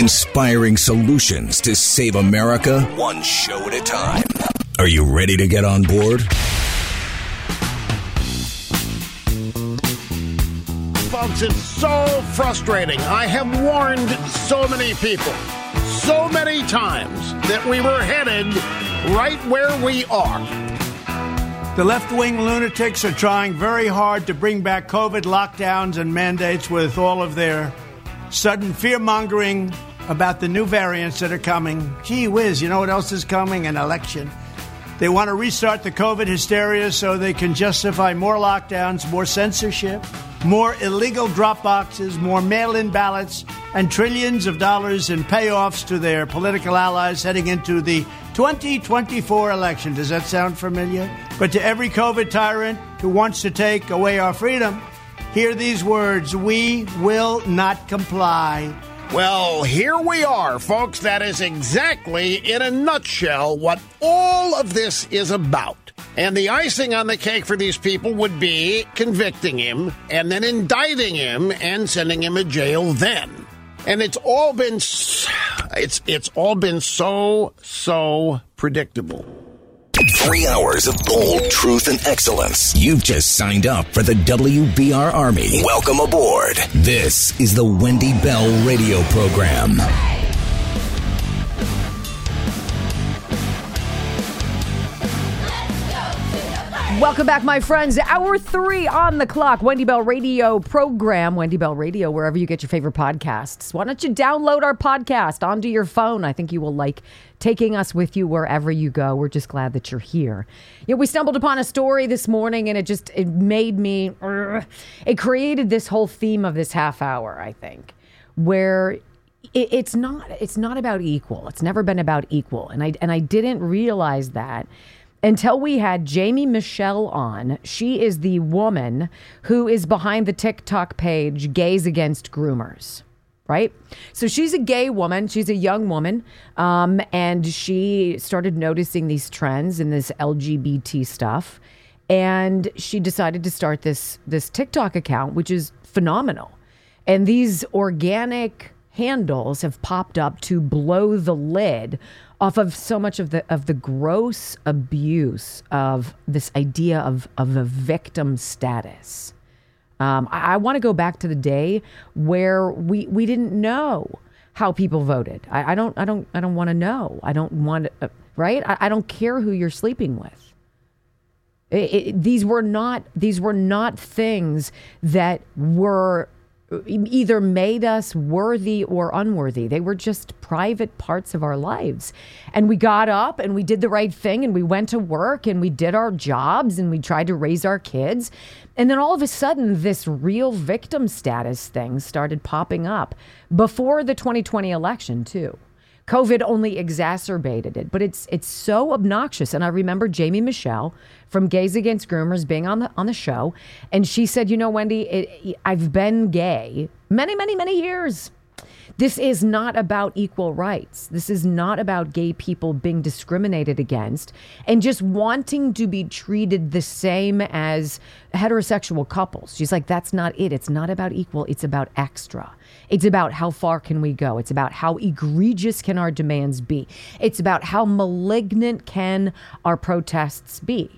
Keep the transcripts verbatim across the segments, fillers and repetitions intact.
Inspiring solutions to save America one show at a time. Are you ready to get on board? Folks, it's so frustrating. I have warned so many people, so many times, that we were headed right where we are. The left-wing lunatics are trying very hard to bring back COVID lockdowns and mandates with all of their sudden fear-mongering about the new variants that are coming. Gee whiz, you know what else is coming? An election. They want to restart the COVID hysteria so they can justify more lockdowns, more censorship, more illegal drop boxes, more mail-in ballots, and trillions of dollars in payoffs to their political allies heading into the twenty twenty-four election. Does that sound familiar? But to every COVID tyrant who wants to take away our freedom, hear these words: we will not comply. Well, here we are, folks. That is exactly, in a nutshell, what all of this is about. And the icing on the cake for these people would be convicting him and then indicting him and sending him to jail then. And it's all been it's it's all been so, so predictable. Three hours of bold truth and excellence. You've just signed up for the W B R Army. Welcome aboard. This is the Wendy Bell radio program. Welcome back, my friends. Hour three on the clock. Wendy Bell radio program. Wendy Bell radio, wherever you get your favorite podcasts. Why don't you download our podcast onto your phone? I think you will like taking us with you wherever you go. We're just glad that you're here. You know, we stumbled upon a story this morning, and it just it made me. Uh, it created this whole theme of this half hour, I think, where it, it's not it's not about equal. It's never been about equal, and I and I didn't realize that until we had Jamie Michelle on. She is the woman who is behind the TikTok page Gays Against Groomers, right? So she's a gay woman. She's a young woman. Um, and she started noticing these trends in this L G B T stuff. And she decided to start this, this TikTok account, which is phenomenal. And these organic handles have popped up to blow the lid off of so much of the of the gross abuse of this idea of, of a victim status. Um, I, I want to go back to the day where we, we didn't know how people voted. I, I don't I don't I don't want to know. I don't want to, uh, right? I, I don't care who you're sleeping with. It, it, these were not these were not things that were either made us worthy or unworthy. They were just private parts of our lives. And we got up and we did the right thing and we went to work and we did our jobs and we tried to raise our kids. And then all of a sudden, this real victim status thing started popping up before the twenty twenty election, too. COVID only exacerbated it, but it's it's so obnoxious. And I remember Jamie Michelle from Gays Against Groomers being on the on the show, and she said, "You know, Wendy, it, I've been gay many, many, many years. This is not about equal rights. This is not about gay people being discriminated against and just wanting to be treated the same as heterosexual couples." She's like, "That's not it. It's not about equal. It's about extra. It's about how far can we go? It's about how egregious can our demands be? It's about how malignant can our protests be?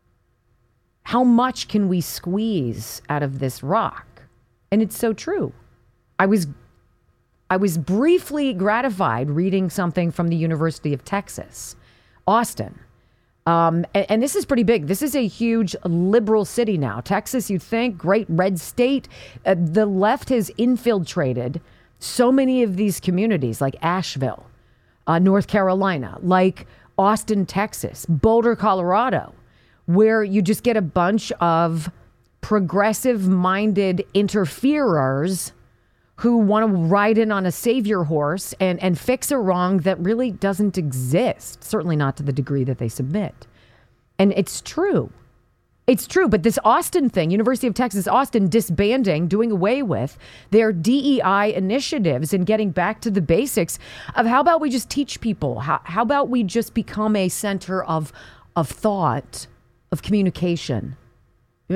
How much can we squeeze out of this rock?" And it's so true. I was I was briefly gratified reading something from the University of Texas, Austin. Um, and, and this is pretty big. This is a huge liberal city now. Texas, you'd think, great red state. Uh, the left has infiltrated so many of these communities like Asheville, uh, North Carolina, like Austin, Texas, Boulder, Colorado, where you just get a bunch of progressive-minded interferers who want to ride in on a savior horse and, and fix a wrong that really doesn't exist, certainly not to the degree that they submit. And it's true. It's true. But this Austin thing, University of Texas, Austin disbanding, doing away with their D E I initiatives and getting back to the basics of how about we just teach people? How, how about we just become a center of, of thought, of communication?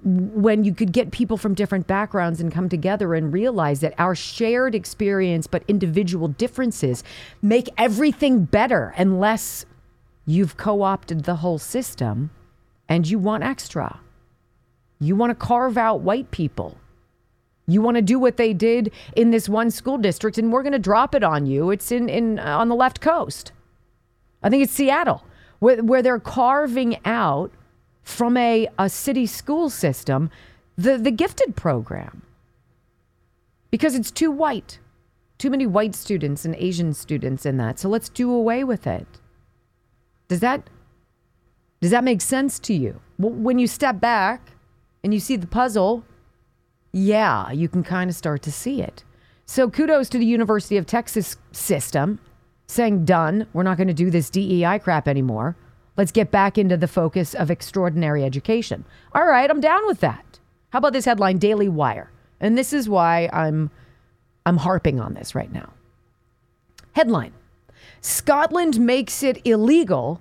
when you could get people from different backgrounds and come together and realize that our shared experience but individual differences make everything better, unless you've co-opted the whole system and you want extra. You want to carve out white people. You want to do what they did in this one school district, and we're going to drop it on you. It's in, in uh, on the left coast. I think it's Seattle, where, where they're carving out from a, a city school system the, the gifted program. Because it's too white. Too many white students and Asian students in that. So let's do away with it. Does that, does that make sense to you? Well, when you step back and you see the puzzle, yeah, you can kind of start to see it. So kudos to the University of Texas system saying, done, we're not going to do this D E I crap anymore. Let's get back into the focus of extraordinary education. All right, I'm down with that. How about this headline, Daily Wire? And this is why I'm I'm harping on this right now. Headline, Scotland makes it illegal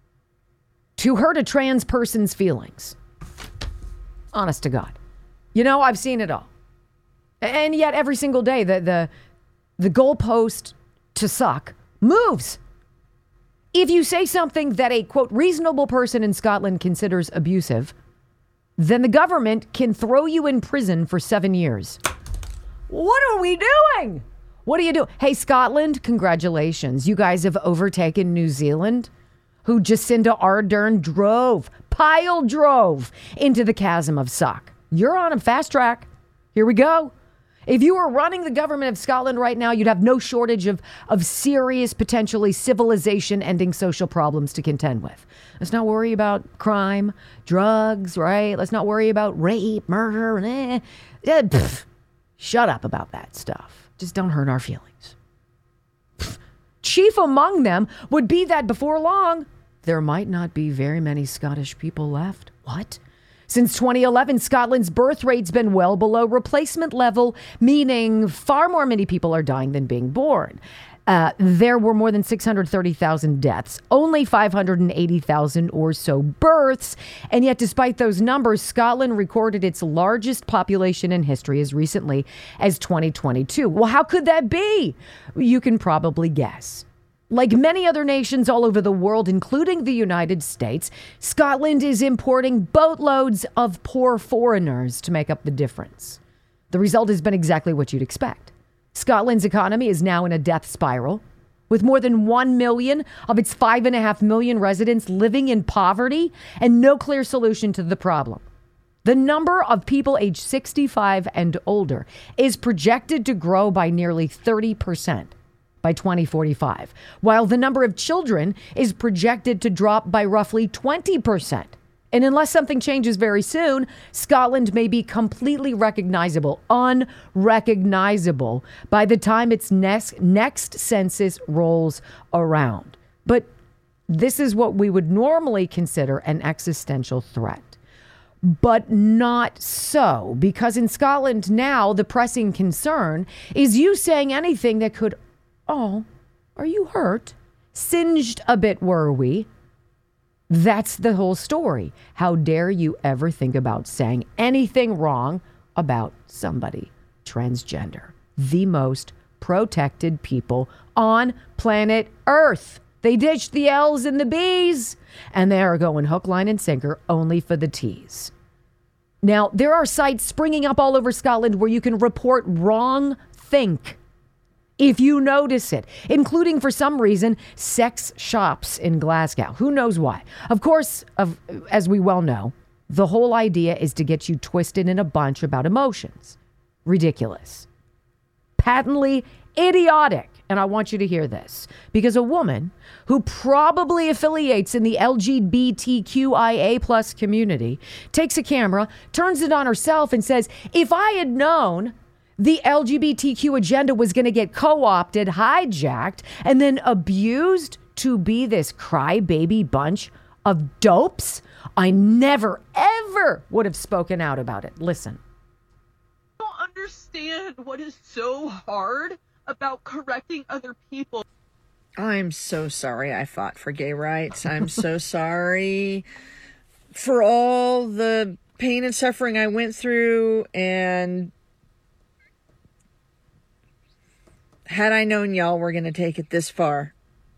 to hurt a trans person's feelings. Honest to God. You know, I've seen it all. And yet every single day, the the, the goalpost to suck moves. If you say something that a, quote, reasonable person in Scotland considers abusive, then the government can throw you in prison for seven years. What are we doing? What do you do? Hey, Scotland, congratulations. You guys have overtaken New Zealand, who Jacinda Ardern drove, pile drove into the chasm of suck. You're on a fast track. Here we go. If you were running the government of Scotland right now, you'd have no shortage of, of serious, potentially civilization-ending social problems to contend with. Let's not worry about crime, drugs, right? Let's not worry about rape, murder, eh. Yeah, pff, shut up about that stuff. Just don't hurt our feelings. Pff. Chief among them would be that before long, there might not be very many Scottish people left. What? Since twenty eleven, Scotland's birth rate's been well below replacement level, meaning far more many people are dying than being born. Uh, there were more than six hundred thirty thousand deaths, only five hundred eighty thousand or so births. And yet, despite those numbers, Scotland recorded its largest population in history as recently as twenty twenty-two. Well, how could that be? You can probably guess. Like many other nations all over the world, including the United States, Scotland is importing boatloads of poor foreigners to make up the difference. The result has been exactly what you'd expect. Scotland's economy is now in a death spiral, with more than one million of its five and a half million residents living in poverty and no clear solution to the problem. The number of people aged sixty-five and older is projected to grow by nearly thirty percent. By twenty forty-five, while the number of children is projected to drop by roughly twenty percent. And unless something changes very soon, Scotland may be completely recognizable, unrecognizable, by the time its next, next census rolls around. But this is what we would normally consider an existential threat. But not so, because in Scotland now, the pressing concern is you saying anything that could, oh, are you hurt? Singed a bit, were we? That's the whole story. How dare you ever think about saying anything wrong about somebody transgender? The most protected people on planet Earth. They ditched the L's and the B's, and they are going hook, line, and sinker only for the T's. Now, there are sites springing up all over Scotland where you can report wrong think if you notice it, including, for some reason, sex shops in Glasgow. Who knows why? Of course, of, as we well know, the whole idea is to get you twisted in a bunch about emotions. Ridiculous. Patently idiotic. And I want you to hear this, because a woman who probably affiliates in the L G B T Q I A plus community takes a camera, turns it on herself and says, if I had known the L G B T Q agenda was going to get co-opted, hijacked, and then abused to be this crybaby bunch of dopes, I never, ever would have spoken out about it. Listen. I don't understand what is so hard about correcting other people. I'm so sorry I fought for gay rights. I'm so sorry for all the pain and suffering I went through, and had I known y'all were going to take it this far,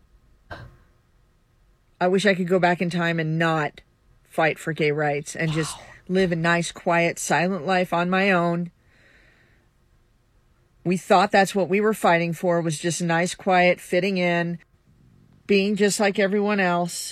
I wish I could go back in time and not fight for gay rights and just live a nice, quiet, silent life on my own. We thought that's what we were fighting for, was just nice, quiet, fitting in, being just like everyone else.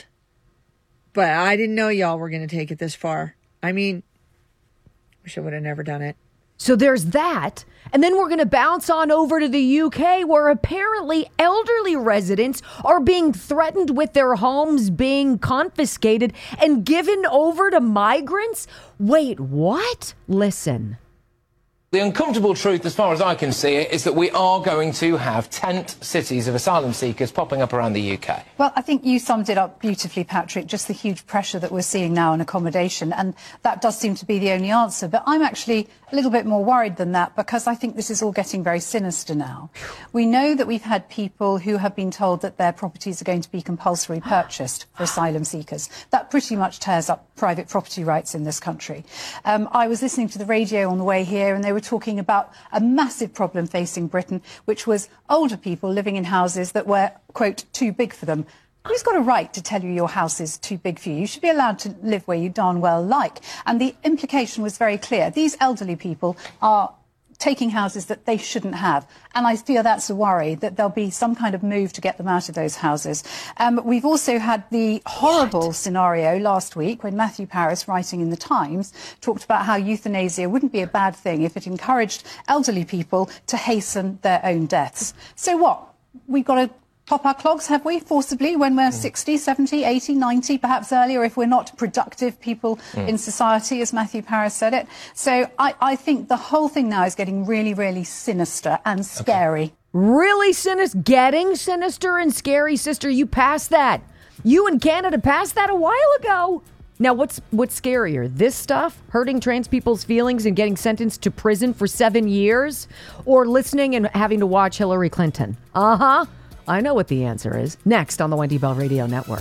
But I didn't know y'all were going to take it this far. I mean, wish I would have never done it. So there's that. And then we're going to bounce on over to the U K, where apparently elderly residents are being threatened with their homes being confiscated and given over to migrants. Wait, what? Listen. The uncomfortable truth, as far as I can see it, is that we are going to have tent cities of asylum seekers popping up around the U K. Well, I think you summed it up beautifully, Patrick, just the huge pressure that we're seeing now in accommodation. And that does seem to be the only answer. But I'm actually a little bit more worried than that, because I think this is all getting very sinister now. We know that we've had people who have been told that their properties are going to be compulsory purchased for asylum seekers. That pretty much tears up private property rights in this country. Um, I was listening to the radio on the way here, and they were talking about a massive problem facing Britain, which was older people living in houses that were, quote, too big for them. Who's got a right to tell you your house is too big for you? You should be allowed to live where you darn well like. And the implication was very clear. These elderly people are taking houses that they shouldn't have. And I fear that's a worry, that there'll be some kind of move to get them out of those houses. Um, we've also had the horrible what? scenario last week when Matthew Parris, writing in The Times, talked about how euthanasia wouldn't be a bad thing if it encouraged elderly people to hasten their own deaths. So what? We've got to pop our clogs, have we, forcibly, when we're mm. sixty, seventy, eighty, ninety, perhaps earlier, if we're not productive people mm. in society, as Matthew Parris said it. So I, I think the whole thing now is getting really, really sinister and scary. Okay. Really sinister? Getting sinister and scary, sister? You passed that. You in Canada passed that a while ago. Now, what's what's scarier? This stuff, hurting trans people's feelings and getting sentenced to prison for seven years? Or listening and having to watch Hillary Clinton? Uh-huh. I know what the answer is. Next on the Wendy Bell Radio Network.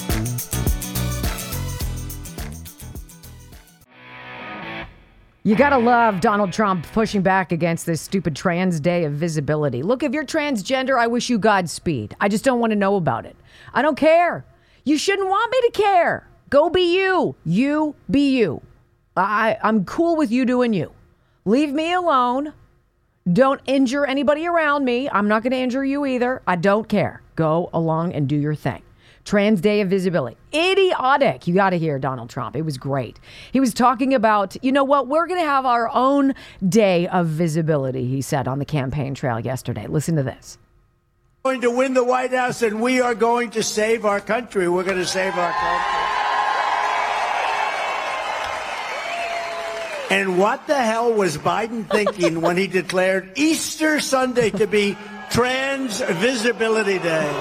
You gotta love Donald Trump pushing back against this stupid trans day of visibility. Look, if you're transgender, I wish you Godspeed. I just don't want to know about it. I don't care. You shouldn't want me to care. Go be you. You be you. I, I'm cool with you doing you. Leave me alone. Don't injure anybody around me. I'm not going to injure you either. I don't care. Go along and do your thing. Trans Day of Visibility. Idiotic. You got to hear Donald Trump. It was great. He was talking about, you know what, we're going to have our own day of visibility, he said on the campaign trail yesterday. Listen to this. We're going to win the White House, and we are going to save our country. We're going to save our country. And what the hell was Biden thinking when he declared Easter Sunday to be Trans Visibility Day?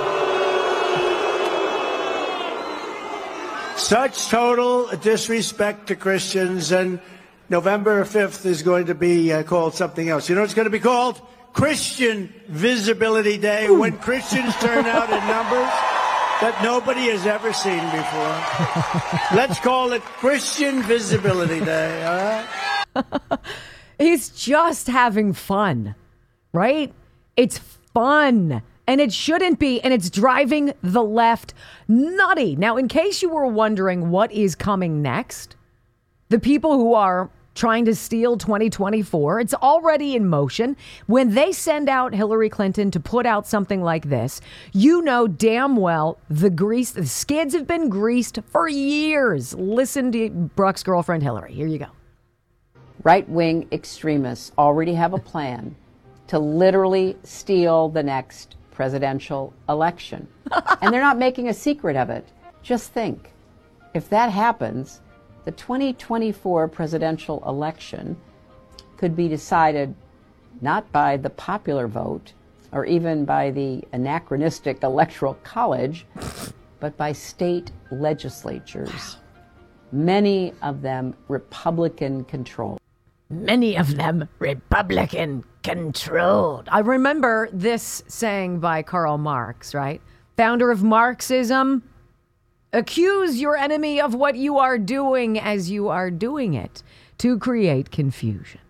Such total disrespect to Christians. And November fifth is going to be uh, called something else. You know, it's going to be called Christian Visibility Day, when Christians turn out in numbers that nobody has ever seen before. Let's call it Christian Visibility Day, all right? He's just having fun, right? It's fun, and it shouldn't be, and it's driving the left nutty. Now, in case you were wondering what is coming next, the people who are trying to steal twenty twenty-four, it's already in motion. When they send out Hillary Clinton to put out something like this, you know damn well the grease, the skids have been greased for years. Listen to Brooke's girlfriend Hillary. Here you go. Right-wing extremists already have a plan to literally steal the next presidential election. And they're not making a secret of it. Just think, if that happens, the twenty twenty-four presidential election could be decided not by the popular vote or even by the anachronistic Electoral College, but by state legislatures, many of them Republican-controlled. Many of them Republican-controlled. I remember this saying by Karl Marx, right? Founder of Marxism. Accuse your enemy of what you are doing as you are doing it to create confusion.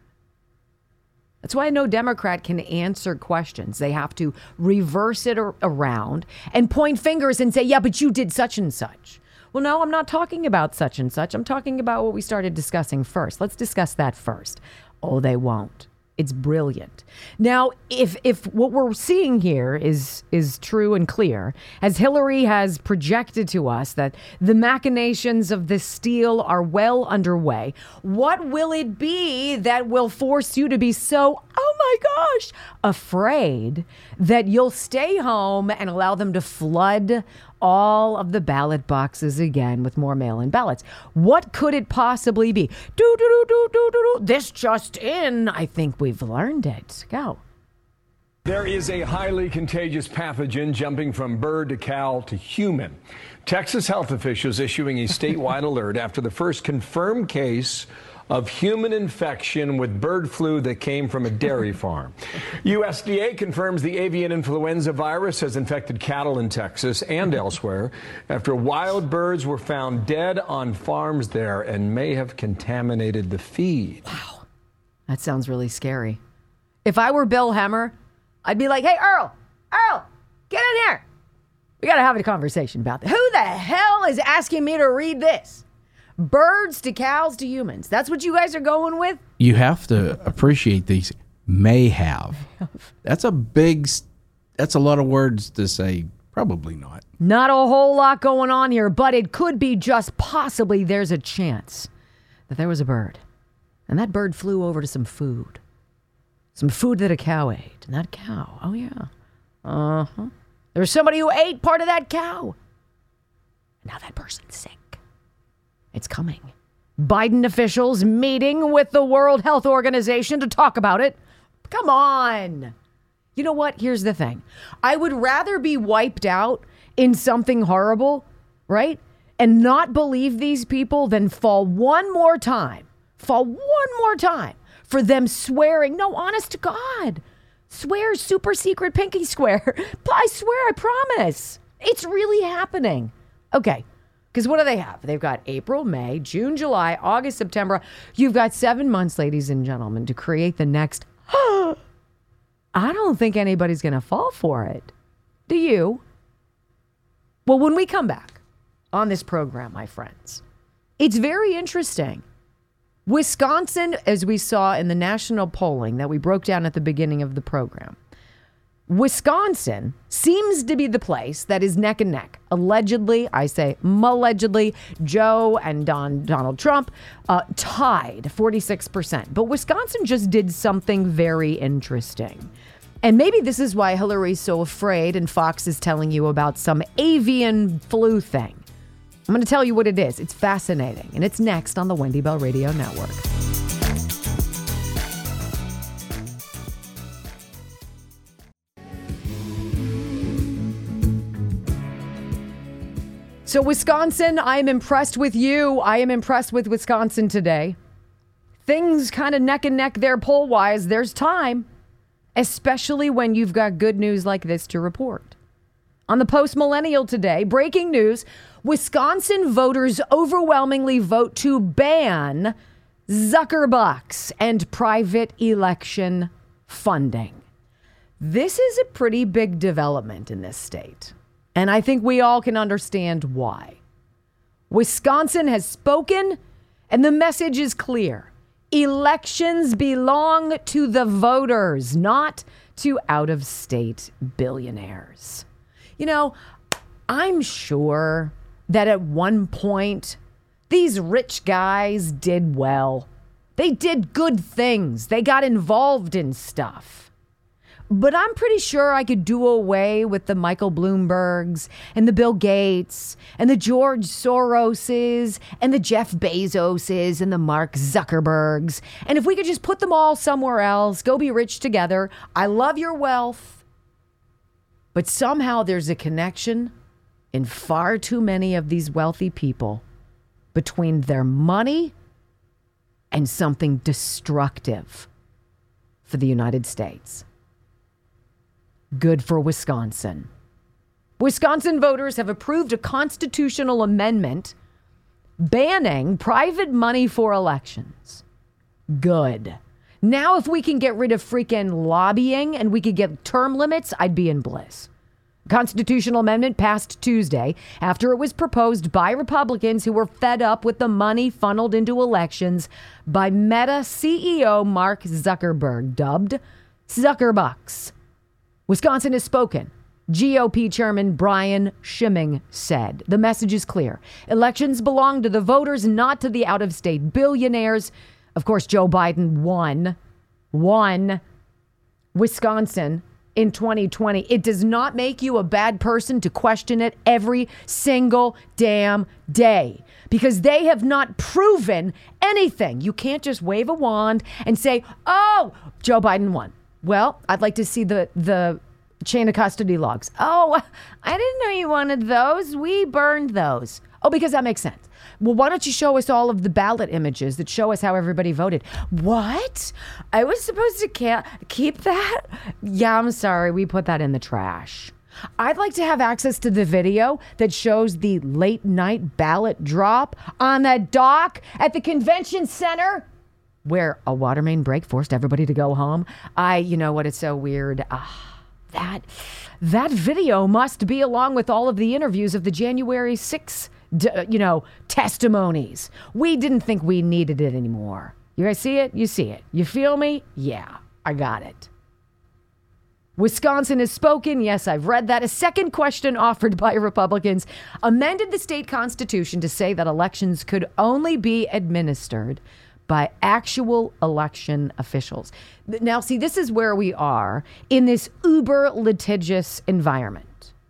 That's why no Democrat can answer questions. They have to reverse it ar- around and point fingers and say, yeah, but you did such and such. Well, no, I'm not talking about such and such. I'm talking about what we started discussing first. Let's discuss that first. Oh, they won't. It's brilliant. Now, if if what we're seeing here is is true and clear, as Hillary has projected to us that the machinations of this steal are well underway, what will it be that will force you to be so, oh my gosh, afraid that you'll stay home and allow them to flood all of the ballot boxes again with more mail-in ballots? What could it possibly be? Do, do, do, do, do, do, do. This just in. I think we've learned it. Go. There is a highly contagious pathogen jumping from bird to cow to human. Texas health officials issuing a statewide alert after the first confirmed case of human infection with bird flu that came from a dairy farm. U S D A confirms the avian influenza virus has infected cattle in Texas and elsewhere after wild birds were found dead on farms there and may have contaminated the feed. Wow. That sounds really scary. If I were Bill Hemmer, I'd be like, hey, Earl, Earl, get in here. We got to have a conversation about this. Who the hell is asking me to read this? Birds to cows to humans. That's what you guys are going with? You have to appreciate these may have. That's a big, that's a lot of words to say. Probably not. Not a whole lot going on here, but it could be just possibly there's a chance that there was a bird. And that bird flew over to some food. Some food that a cow ate. And that cow, oh yeah. Uh-huh. There was somebody who ate part of that cow. Now that person's sick. It's coming. Biden officials meeting with the World Health Organization to talk about it. Come on. You know what? Here's the thing. I would rather be wiped out in something horrible, right? And not believe these people than fall one more time. Fall one more time for them swearing. No, honest to God. Swear super secret pinky swear. I swear, I promise. It's really happening. Okay. Because what do they have? They've got April, May, June, July, August, September. You've got seven months, ladies and gentlemen, to create the next. I don't think anybody's going to fall for it. Do you? Well, when we come back on this program, my friends, it's very interesting. Wisconsin, as we saw in the national polling that we broke down at the beginning of the program, Wisconsin seems to be the place that is neck and neck. Allegedly, I say allegedly, Joe and Don, Donald Trump uh, tied forty-six percent. But Wisconsin just did something very interesting. And maybe this is why Hillary's so afraid and Fox is telling you about some avian flu thing. I'm going to tell you what it is. It's fascinating. And it's next on the Wendy Bell Radio Network. So Wisconsin, I am impressed with you. I am impressed with Wisconsin today. Things kind of neck and neck there poll-wise. There's time, especially when you've got good news like this to report. On the Post Millennial today, breaking news, Wisconsin voters overwhelmingly vote to ban Zuckerbucks and private election funding. This is a pretty big development in this state. And I think we all can understand why. Wisconsin has spoken, and the message is clear. Elections belong to the voters, not to out-of-state billionaires. You know, I'm sure that at one point, these rich guys did well. They did good things. They got involved in stuff. But I'm pretty sure I could do away with the Michael Bloombergs and the Bill Gates and the George Soroses and the Jeff Bezoses and the Mark Zuckerbergs. And if we could just put them all somewhere else, go be rich together. I love your wealth. But somehow there's a connection in far too many of these wealthy people between their money and something destructive for the United States. Good for Wisconsin. Wisconsin voters have approved a constitutional amendment banning private money for elections. Good. Now, if we can get rid of freaking lobbying and we could get term limits, I'd be in bliss. Constitutional amendment passed Tuesday after it was proposed by Republicans who were fed up with the money funneled into elections by Meta C E O Mark Zuckerberg, dubbed Zuckerbucks. Wisconsin has spoken. G O P Chairman Brian Schimming said, the message is clear. Elections belong to the voters, not to the out-of-state billionaires. Of course, Joe Biden won, won Wisconsin in twenty twenty. It does not make you a bad person to question it every single damn day because they have not proven anything. You can't just wave a wand and say, oh, Joe Biden won. Well, I'd like to see the the chain of custody logs. Oh, I didn't know you wanted those. We burned those. Oh, because that makes sense. Well, why don't you show us all of the ballot images that show us how everybody voted? What? I was supposed to ca- keep that? Yeah, I'm sorry. We put that in the trash. I'd like to have access to the video that shows the late night ballot drop on that dock at the convention center where a water main break forced everybody to go home. I, you know what? It's so weird. Ah, that, that video must be along with all of the interviews of the January sixth D, you know, testimonies. We didn't think we needed it anymore. You guys see it? You see it. You feel me? Yeah, I got it. Wisconsin has spoken. Yes, I've read that. A second question offered by Republicans amended the state constitution to say that elections could only be administered by actual election officials. Now, see, this is where we are in this uber litigious environment.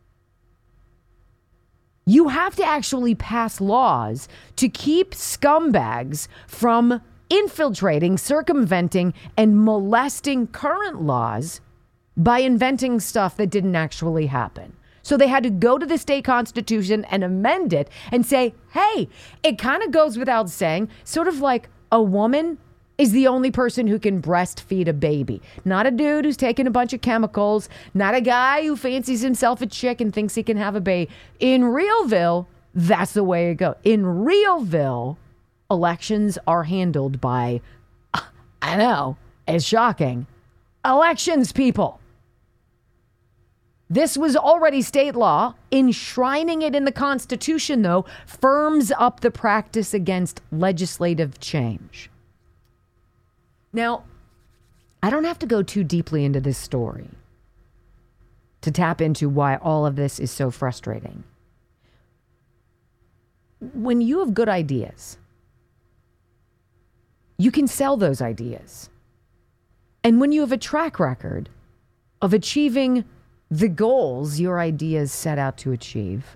You have to actually pass laws to keep scumbags from infiltrating, circumventing, and molesting current laws by inventing stuff that didn't actually happen. So they had to go to the state constitution and amend it and say, hey, it kind of goes without saying, sort of like a woman is the only person who can breastfeed a baby. Not a dude who's taking a bunch of chemicals. Not a guy who fancies himself a chick and thinks he can have a baby. In Realville, that's the way it goes. In Realville, elections are handled by, I know, it's shocking, elections people. This was already state law. Enshrining it in the Constitution, though, firms up the practice against legislative change. Now, I don't have to go too deeply into this story to tap into why all of this is so frustrating. When you have good ideas, you can sell those ideas. And when you have a track record of achieving the goals your ideas set out to achieve,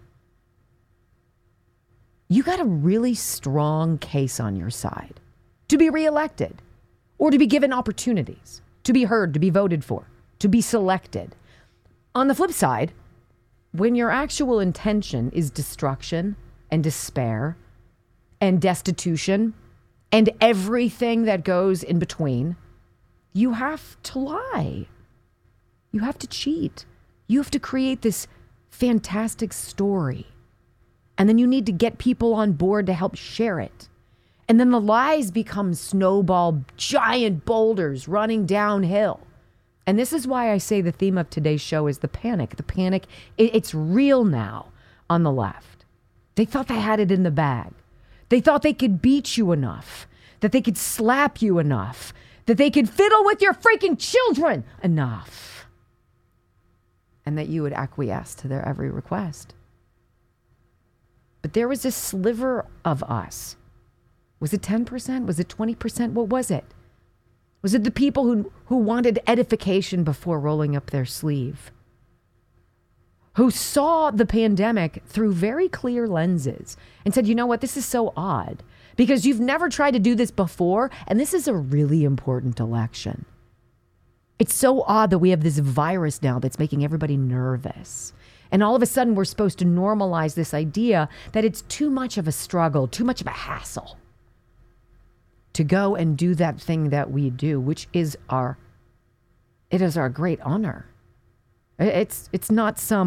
you got a really strong case on your side to be reelected. Or to be given opportunities, to be heard, to be voted for, to be selected. On the flip side, when your actual intention is destruction and despair and destitution and everything that goes in between, you have to lie. You have to cheat. You have to create this fantastic story. And then you need to get people on board to help share it. And then the lies become snowball, giant boulders running downhill. And this is why I say the theme of today's show is the panic. The panic, it, it's real now on the left. They thought they had it in the bag. They thought they could beat you enough, that they could slap you enough, that they could fiddle with your freaking children enough, and that you would acquiesce to their every request. But there was a sliver of us. Was it ten percent? Was it twenty percent? What was it? Was it the people who, who wanted edification before rolling up their sleeve? Who saw the pandemic through very clear lenses and said, you know what, this is so odd because you've never tried to do this before, and this is a really important election. It's so odd that we have this virus now that's making everybody nervous. And all of a sudden, we're supposed to normalize this idea that it's too much of a struggle, too much of a hassle to go and do that thing that we do, which is our, it is our great honor. It's it's not some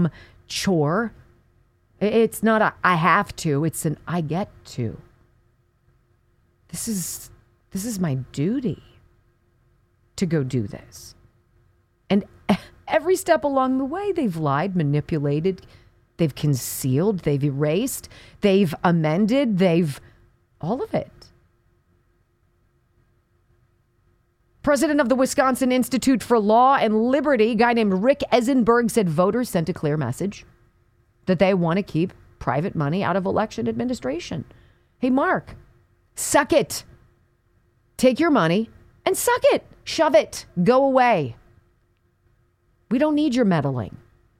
chore. It's not a I have to, it's an I get to. This is this is my duty to go do this. And every step along the way, they've lied, manipulated, they've concealed, they've erased, they've amended, they've all of it. President of the Wisconsin Institute for Law and Liberty, a guy named Rick Eisenberg, said voters sent a clear message that they want to keep private money out of election administration. Hey, Mark, suck it. Take your money and suck it. Shove it. Go away. We don't need your meddling.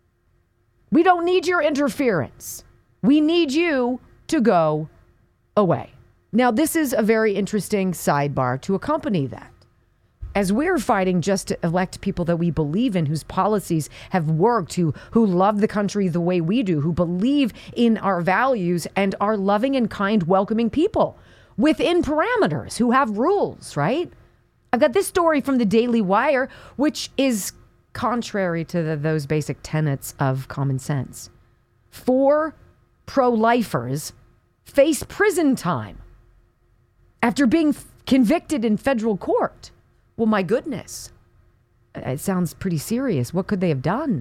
We don't need your interference. We need you to go away. Now, this is a very interesting sidebar to accompany that. As we're fighting just to elect people that we believe in, whose policies have worked, who, who love the country the way we do, who believe in our values and are loving and kind, welcoming people within parameters, who have rules, right? I've got this story from the Daily Wire, which is contrary to the, those basic tenets of common sense. Four pro-lifers face prison time after being f- convicted in federal court. Well, my goodness, it sounds pretty serious. What could they have done?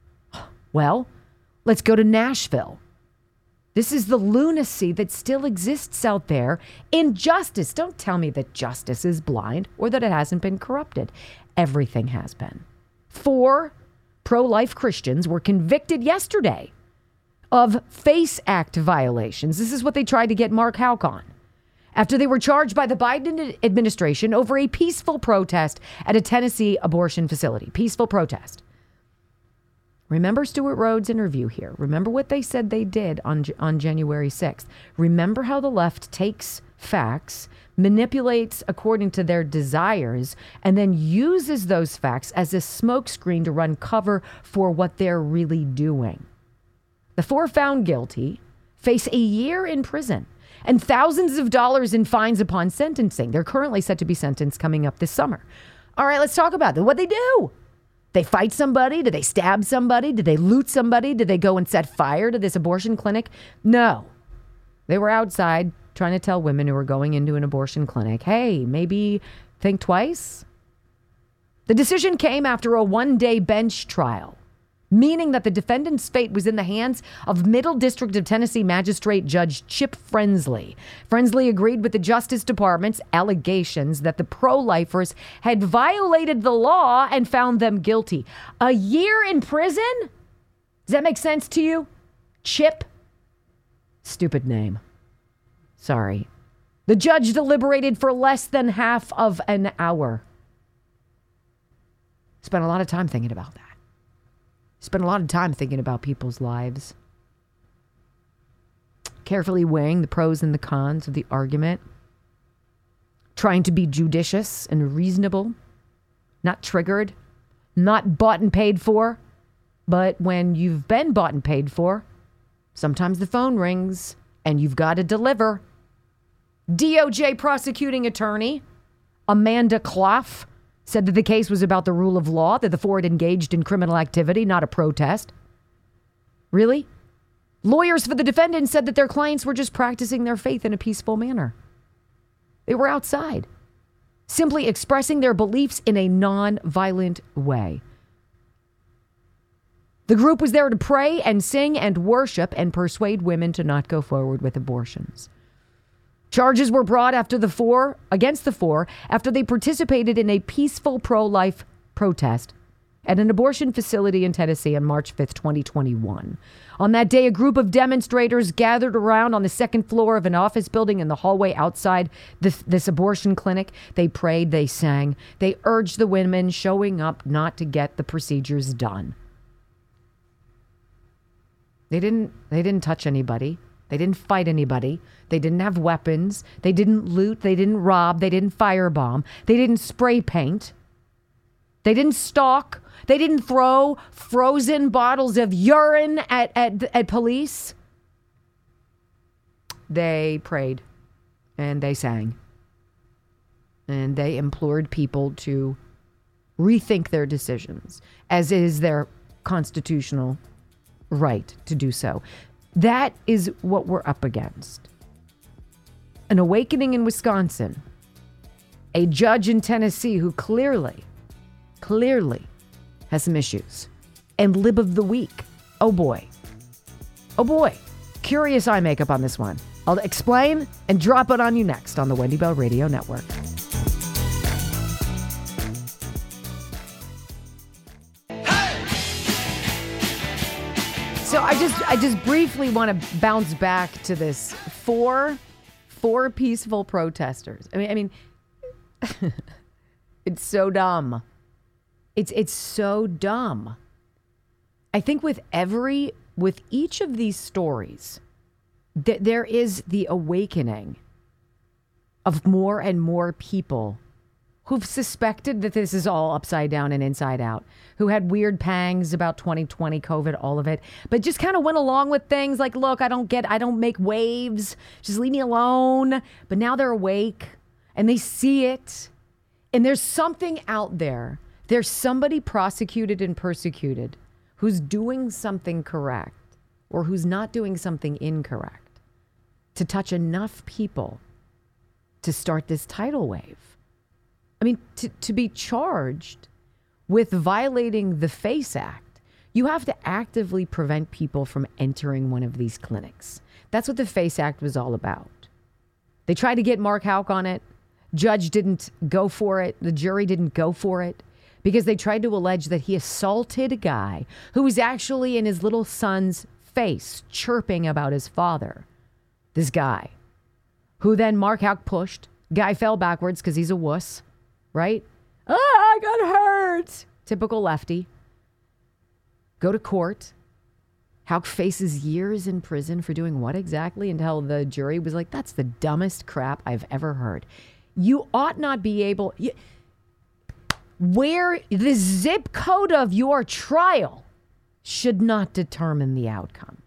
Well, let's go to Nashville. This is the lunacy that still exists out there. Injustice. Don't tell me that justice is blind or that it hasn't been corrupted. Everything has been. Four pro-life Christians were convicted yesterday of FACE Act violations. This is what they tried to get Mark Houck on, after they were charged by the Biden administration over a peaceful protest at a Tennessee abortion facility. Peaceful protest. Remember Stuart Rhodes' interview here. Remember what they said they did on, on January sixth. Remember how the left takes facts, manipulates according to their desires, and then uses those facts as a smokescreen to run cover for what they're really doing. The four found guilty face a year in prison and thousands of dollars in fines upon sentencing. They're currently set to be sentenced coming up this summer. All right, let's talk about them. What'd they do? They fight somebody? Did they stab somebody? Did they loot somebody? Did they go and set fire to this abortion clinic? No. They were outside trying to tell women who were going into an abortion clinic, hey, maybe think twice. The decision came after a one-day bench trial, meaning that the defendant's fate was in the hands of Middle District of Tennessee Magistrate Judge Chip Frensley. Frensley agreed with the Justice Department's allegations that the pro-lifers had violated the law and found them guilty. A year in prison? Does that make sense to you? Chip? Stupid name. Sorry. The judge deliberated for less than half of an hour. Spent a lot of time thinking about that. Spent a lot of time thinking about people's lives. Carefully weighing the pros and the cons of the argument. Trying to be judicious and reasonable. Not triggered. Not bought and paid for. But when you've been bought and paid for, sometimes the phone rings and you've got to deliver. D O J prosecuting attorney Amanda Clough said that the case was about the rule of law, that the four had engaged in criminal activity, not a protest. Really? Lawyers for the defendants said that their clients were just practicing their faith in a peaceful manner. They were outside, simply expressing their beliefs in a non-violent way. The group was there to pray and sing and worship and persuade women to not go forward with abortions. Charges were brought after the four, against the four, after they participated in a peaceful pro-life protest at an abortion facility in Tennessee on March fifth, twenty twenty-one. On that day, a group of demonstrators gathered around on the second floor of an office building in the hallway outside this, this abortion clinic. They prayed, they sang, they urged the women showing up not to get the procedures done. They didn't, they didn't touch anybody. They didn't fight anybody. They didn't have weapons. They didn't loot. They didn't rob. They didn't firebomb. They didn't spray paint. They didn't stalk. They didn't throw frozen bottles of urine at, at, at police. They prayed and they sang. And they implored people to rethink their decisions, as is their constitutional right to do so. That is what we're up against. An awakening in Wisconsin. A judge in Tennessee who clearly, clearly has some issues. And lib of the week. Oh boy. Oh boy. Curious eye makeup on this one. I'll explain and drop it on you next on the Wendy Bell Radio Network. So I just I just briefly want to bounce back to this four four peaceful protesters. I mean I mean it's so dumb. It's it's so dumb. I think with every with each of these stories, th- there is the awakening of more and more people who've suspected that this is all upside down and inside out, who had weird pangs about twenty twenty, COVID, all of it, but just kind of went along with things like, look, I don't get, I don't make waves, just leave me alone. But now they're awake and they see it. And there's something out there. There's somebody prosecuted and persecuted who's doing something correct or who's not doing something incorrect to touch enough people to start this tidal wave. I mean, to, to be charged with violating the FACE Act, you have to actively prevent people from entering one of these clinics. That's what the FACE Act was all about. They tried to get Mark Houck on it. Judge didn't go for it. The jury didn't go for it because they tried to allege that he assaulted a guy who was actually in his little son's face chirping about his father. This guy, who then Mark Houck pushed. Guy fell backwards because he's a wuss. Right? Ah, I got hurt. Typical lefty. Go to court. Houck faces years in prison for doing what exactly? Until the jury was like, that's the dumbest crap I've ever heard. You ought not be able... You, where the zip code of your trial should not determine the outcome.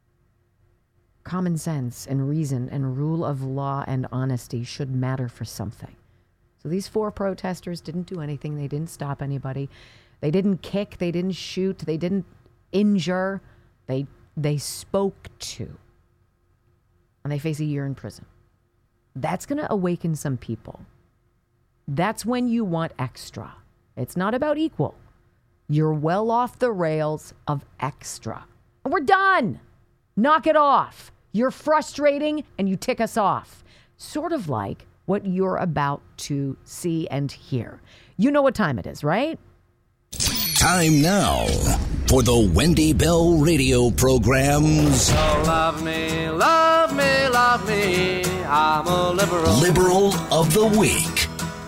Common sense and reason and rule of law and honesty should matter for something. So these four protesters didn't do anything. They didn't stop anybody. They didn't kick. They didn't shoot. They didn't injure. They they spoke to. And they face a year in prison. That's going to awaken some people. That's when you want extra. It's not about equal. You're well off the rails of extra. And we're done. Knock it off. You're frustrating and you tick us off. Sort of like what you're about to see and hear. You know what time it is, right? Time now for the Wendy Bell radio programs. So love me, love me, love me. I'm a liberal. Liberal of the Week.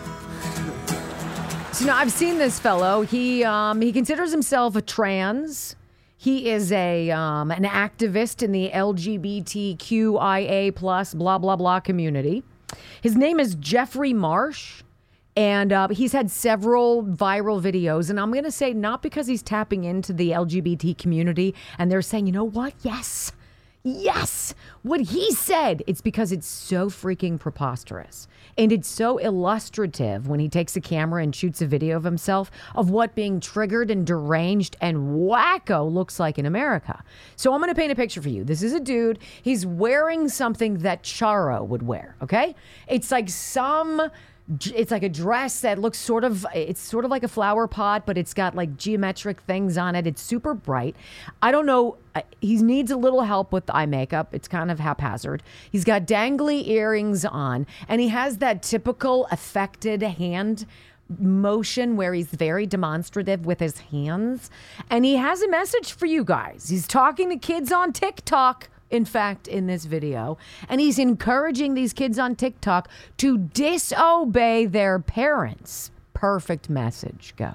So, you know, I've seen this fellow. He um, he considers himself a trans. He is a um, an activist in the L G B T Q I A plus blah, blah, blah community. His name is Jeffrey Marsh, and uh, he's had several viral videos. And I'm going to say not because he's tapping into the L G B T community and they're saying, you know what? Yes, yes, what he said. It's because it's so freaking preposterous. And it's so illustrative when he takes a camera and shoots a video of himself of what being triggered and deranged and wacko looks like in America. So I'm going to paint a picture for you. This is a dude. He's wearing something that Charo would wear, okay? It's like some... It's like a dress that looks sort of, it's sort of like a flower pot, but it's got like geometric things on it. It's super bright. I don't know. He needs a little help with the eye makeup. It's kind of haphazard. He's got dangly earrings on, and he has that typical affected hand motion where he's very demonstrative with his hands. And he has a message for you guys. He's talking to kids on TikTok. In fact, in this video, and he's encouraging these kids on TikTok to disobey their parents. Perfect message. Go.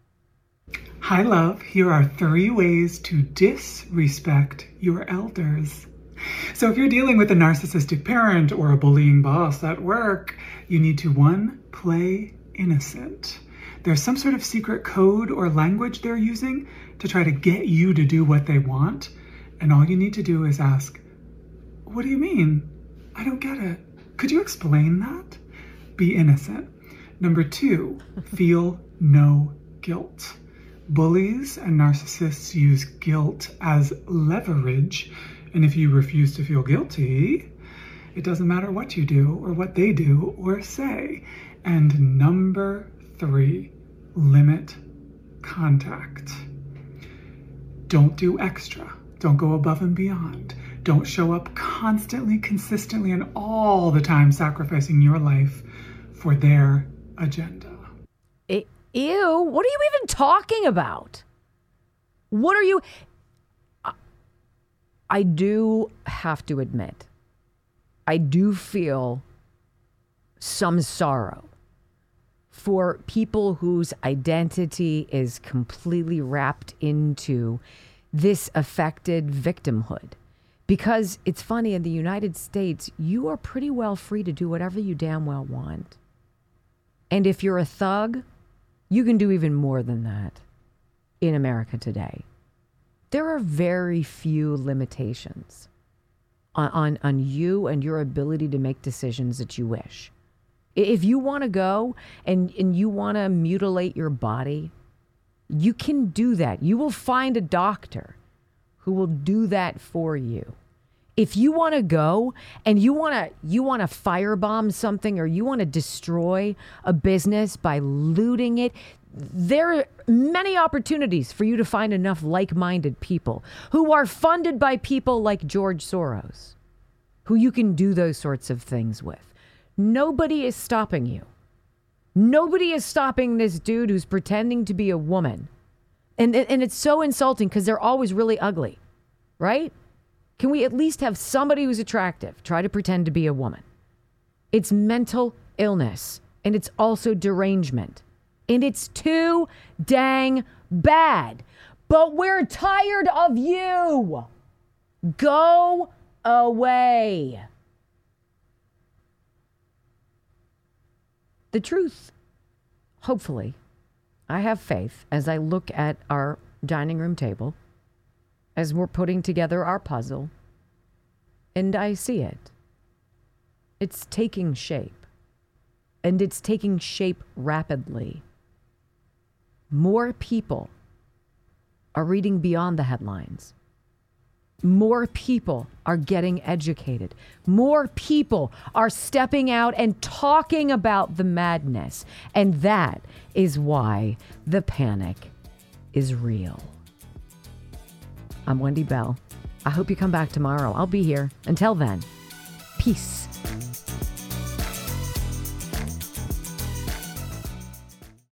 Hi, love. Here are three ways to disrespect your elders. So if you're dealing with a narcissistic parent or a bullying boss at work, you need to, one, play innocent. There's some sort of secret code or language they're using to try to get you to do what they want. And all you need to do is ask, what do you mean? I don't get it. Could you explain that? Be innocent. Number two, feel no guilt. Bullies and narcissists use guilt as leverage, and if you refuse to feel guilty, it doesn't matter what you do or what they do or say. And number three, limit contact. Don't do extra. Don't go above and beyond. Don't show up constantly, consistently, and all the time sacrificing your life for their agenda. It, ew, what are you even talking about? What are you... I, I do have to admit, I do feel some sorrow for people whose identity is completely wrapped into this affected victimhood. Because it's funny, in the United States, you are pretty well free to do whatever you damn well want. And if you're a thug, you can do even more than that in America today. There are very few limitations on, on, on you and your ability to make decisions that you wish. If you want to go and, and you want to mutilate your body, you can do that. You will find a doctor who will do that for you. If you want to go and you want to you want to firebomb something, or you want to destroy a business by looting it, there are many opportunities for you to find enough like-minded people who are funded by people like George Soros, who you can do those sorts of things with. Nobody is stopping you. Nobody is stopping this dude who's pretending to be a woman. And, and it's so insulting because they're always really ugly, right? Can we at least have somebody who's attractive try to pretend to be a woman? It's mental illness, and it's also derangement. And it's too dang bad. But we're tired of you. Go away. The truth, hopefully, I have faith as I look at our dining room table, as we're putting together our puzzle, and I see it. It's taking shape, and it's taking shape rapidly. More people are reading beyond the headlines. More people are getting educated. More people are stepping out and talking about the madness. And that is why the panic is real. I'm Wendy Bell. I hope you come back tomorrow. I'll be here. Until then, peace.